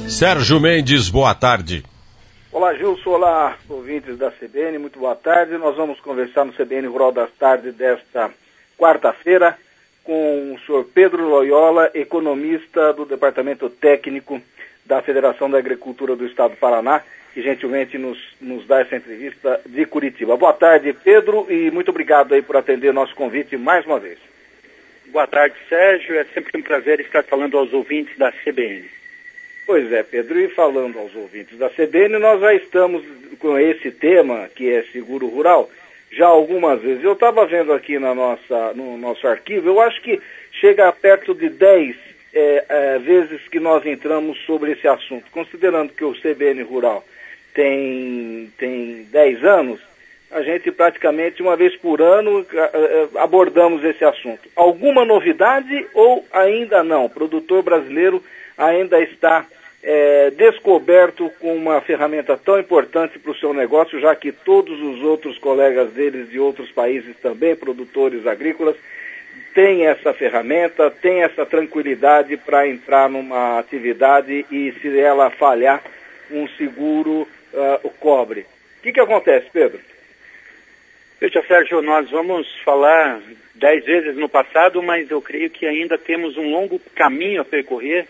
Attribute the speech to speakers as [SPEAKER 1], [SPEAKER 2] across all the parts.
[SPEAKER 1] Sérgio Mendes, boa tarde.
[SPEAKER 2] Olá, Gilson, olá, ouvintes da CBN, muito boa tarde. Nós vamos conversar no CBN Rural das Tardes desta quarta-feira com o senhor Pedro Loyola, economista do Departamento Técnico da Federação da Agricultura do Estado do Paraná, que gentilmente nos dá essa entrevista de Curitiba. Boa tarde, Pedro, e muito obrigado aí por atender nosso convite mais uma vez.
[SPEAKER 3] Boa tarde, Sérgio. É sempre um prazer estar falando aos ouvintes da CBN.
[SPEAKER 2] Pois é, Pedro, e falando aos ouvintes da CBN, nós já estamos com esse tema, que é seguro rural, já algumas vezes. Eu estava vendo aqui no nosso arquivo, eu acho que chega perto de 10 vezes que nós entramos sobre esse assunto. Considerando que o CBN Rural tem 10 anos, a gente praticamente uma vez por ano abordamos esse assunto. Alguma novidade ou ainda não? O produtor brasileiro ainda está descoberto com uma ferramenta tão importante para o seu negócio, já que todos os outros colegas deles de outros países também, produtores agrícolas, têm essa ferramenta, têm essa tranquilidade para entrar numa atividade e, se ela falhar, um seguro o cobre. O que acontece, Pedro?
[SPEAKER 3] Veja, Sérgio, nós vamos falar 10 vezes no passado, mas eu creio que ainda temos um longo caminho a percorrer,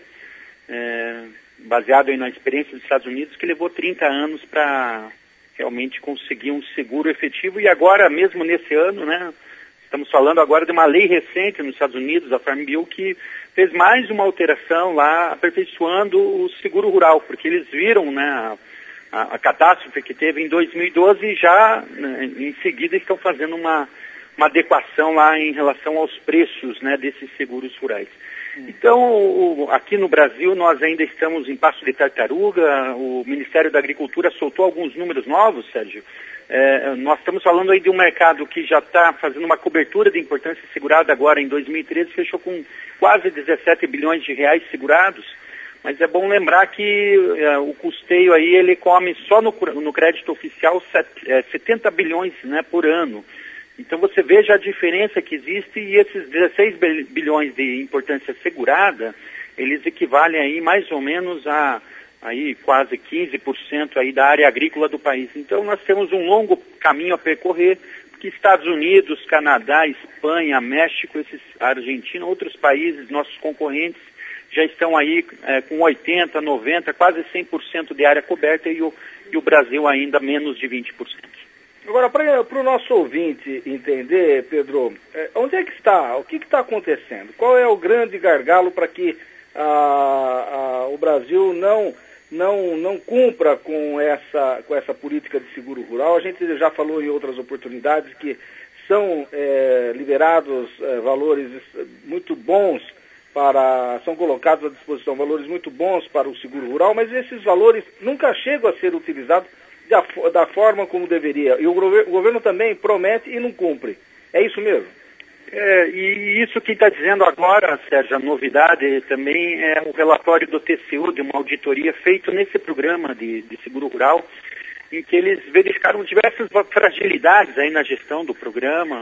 [SPEAKER 3] baseado aí na experiência dos Estados Unidos, que levou 30 anos para realmente conseguir um seguro efetivo. E agora, mesmo nesse ano, né, estamos falando agora de uma lei recente nos Estados Unidos, a Farm Bill, que fez mais uma alteração lá, aperfeiçoando o seguro rural, porque eles viram, né, a catástrofe que teve em 2012 e já, né, em seguida estão fazendo uma adequação lá em relação aos preços, né, desses seguros rurais. Então, aqui no Brasil, nós ainda estamos em passo de tartaruga. O Ministério da Agricultura soltou alguns números novos, Sérgio. Nós estamos falando aí de um mercado que já está fazendo uma cobertura de importância segurada agora em 2013, fechou com quase 17 bilhões de reais segurados. Mas é bom lembrar que o custeio aí, ele come só no crédito oficial 70 bilhões, né, por ano. Então você veja a diferença que existe, e esses 16 bilhões de importância segurada, eles equivalem aí mais ou menos a aí quase 15% aí da área agrícola do país. Então nós temos um longo caminho a percorrer, porque Estados Unidos, Canadá, Espanha, México, Argentina, outros países, nossos concorrentes, já estão aí com 80%, 90%, quase 100% de área coberta, e o Brasil ainda menos de 20%.
[SPEAKER 2] Agora, para o nosso ouvinte entender, Pedro, onde é que está, o que está acontecendo? Qual é o grande gargalo para que o Brasil não cumpra com essa política de seguro rural? A gente já falou em outras oportunidades que são liberados valores muito bons são colocados à disposição valores muito bons para o seguro rural, mas esses valores nunca chegam a ser utilizados da forma como deveria. E o governo também promete e não cumpre. É isso mesmo?
[SPEAKER 3] E isso que está dizendo agora, Sérgio, a novidade também é o relatório do TCU, de uma auditoria feita nesse programa de seguro rural, em que eles verificaram diversas fragilidades aí na gestão do programa.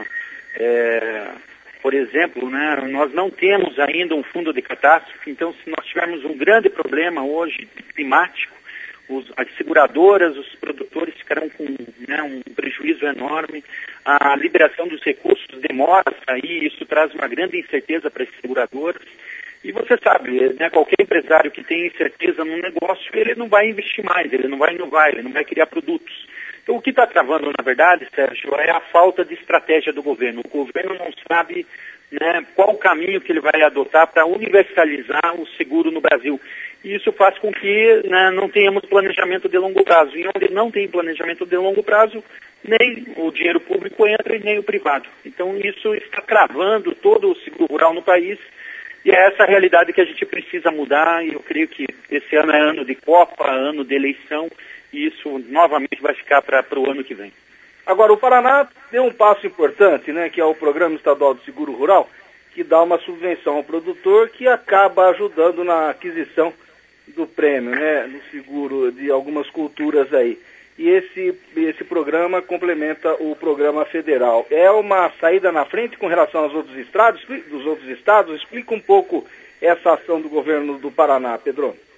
[SPEAKER 3] Por exemplo, né, nós não temos ainda um fundo de catástrofe, então se nós tivermos um grande problema hoje climático, as seguradoras, os produtores ficarão com, né, um prejuízo enorme. A liberação dos recursos demora a sair, isso traz uma grande incerteza para as seguradoras. E você sabe, né, qualquer empresário que tem incerteza no negócio, ele não vai investir mais, ele não vai inovar, ele não vai criar produtos. Então o que está travando, na verdade, Sérgio, é a falta de estratégia do governo. O governo não sabe, né, qual o caminho que ele vai adotar para universalizar o seguro no Brasil. E isso faz com que, né, não tenhamos planejamento de longo prazo. E onde não tem planejamento de longo prazo, nem o dinheiro público entra e nem o privado. Então isso está travando todo o seguro rural no país. E é essa a realidade que a gente precisa mudar, e eu creio que esse ano é ano de Copa, ano de eleição, e isso novamente vai ficar para o ano que vem.
[SPEAKER 2] Agora, o Paraná deu um passo importante, né, que é o Programa Estadual de Seguro Rural, que dá uma subvenção ao produtor que acaba ajudando na aquisição do prêmio, né, no seguro de algumas culturas aí. E esse programa complementa o programa federal. É uma saída na frente com relação aos outros estados? Explica um pouco essa ação do governo do Paraná, Pedro.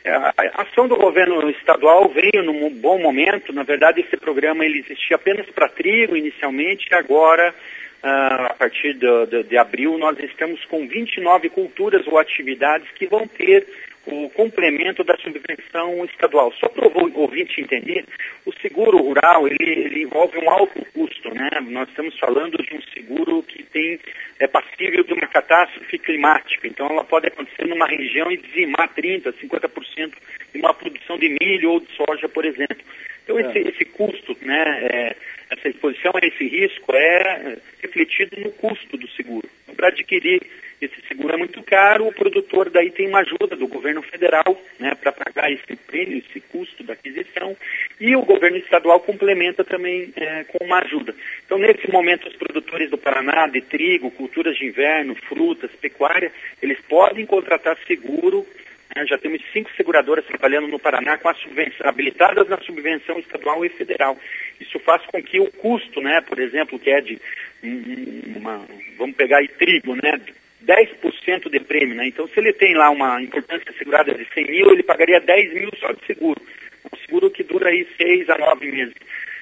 [SPEAKER 3] A ação do governo estadual veio num bom momento. Na verdade, esse programa ele existia apenas para trigo inicialmente, e agora, a partir de abril, nós estamos com 29 culturas ou atividades que vão ter o complemento da subvenção estadual. Só para o ouvinte entender, o seguro rural ele envolve um alto custo, né? Nós estamos falando de um seguro que é passível de uma catástrofe climática. Então, ela pode acontecer numa região e dizimar 30%, 50% de uma produção de milho ou de soja, por exemplo. Então, esse custo, né, essa exposição a esse risco é refletido no custo do seguro. Então, para adquirir esse seguro é muito caro, o produtor daí tem uma ajuda do governo federal, né, para pagar esse prêmio, esse custo da aquisição, e o governo estadual complementa também com uma ajuda. Então, nesse momento, os produtores do Paraná, de trigo, culturas de inverno, frutas, pecuária, eles podem contratar seguro. Já temos 5 seguradoras trabalhando no Paraná com a subvenção, habilitadas na subvenção estadual e federal. Isso faz com que o custo, né, por exemplo, que é de vamos pegar aí trigo, né, 10% de prêmio, né? Então, se ele tem lá uma importância segurada de 100 mil, ele pagaria 10 mil só de seguro. Um seguro que dura aí 6 a 9 meses.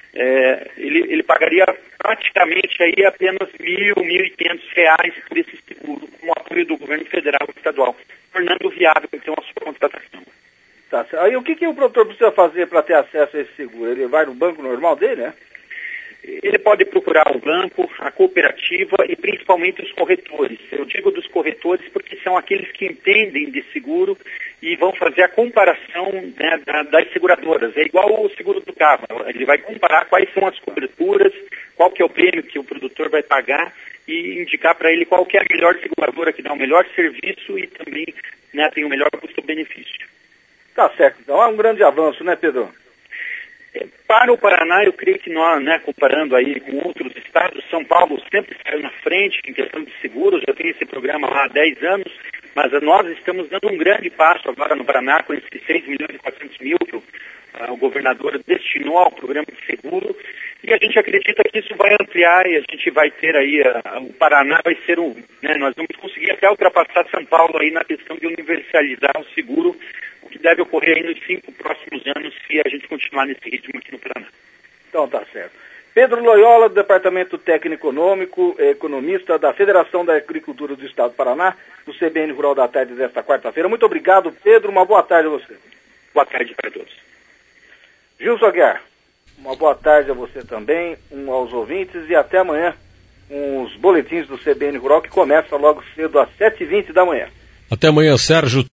[SPEAKER 3] Ele pagaria praticamente aí apenas R$ 1.500 por esse seguro, com o apoio do governo federal e estadual, tornando viável então a sua contratação.
[SPEAKER 2] Tá. Aí o que o produtor precisa fazer para ter acesso a esse seguro? Ele vai no banco normal dele, né?
[SPEAKER 3] Ele pode procurar o banco, a cooperativa e principalmente os corretores. Eu digo dos corretores porque são aqueles que entendem de seguro e vão fazer a comparação, né, das seguradoras. É igual o seguro do carro. Ele vai comparar quais são as coberturas, qual que é o prêmio que o produtor vai pagar e indicar para ele qual que é a melhor seguradora que dá o melhor serviço e também, né, tem o melhor custo-benefício.
[SPEAKER 2] Tá certo. Então é um grande avanço, né, Pedro?
[SPEAKER 3] Para o Paraná, eu creio que nós, né, comparando aí com outros estados, São Paulo sempre saiu na frente em questão de seguros, já tem esse programa lá há 10 anos, mas nós estamos dando um grande passo agora no Paraná com esses 6 milhões e 400 mil que o governador destinou ao programa de seguro, e a gente acredita que isso vai ampliar e a gente vai ter aí, o Paraná vai ser né, nós vamos conseguir até ultrapassar São Paulo aí na questão de universalizar o seguro, o que deve ocorrer aí nos 5 próximos anos se a gente continuar nesse ritmo aqui no Paraná.
[SPEAKER 2] Então tá certo. Pedro Loyola, do Departamento Técnico Econômico, economista da Federação da Agricultura do Estado do Paraná, do CBN Rural da Tarde desta quarta-feira. Muito obrigado, Pedro. Uma boa tarde a você.
[SPEAKER 3] Boa tarde para todos.
[SPEAKER 2] Gilson Aguiar, uma boa tarde a você também, aos ouvintes, e até amanhã com os boletins do CBN Rural que começam logo cedo às 7h20 da manhã.
[SPEAKER 1] Até amanhã, Sérgio.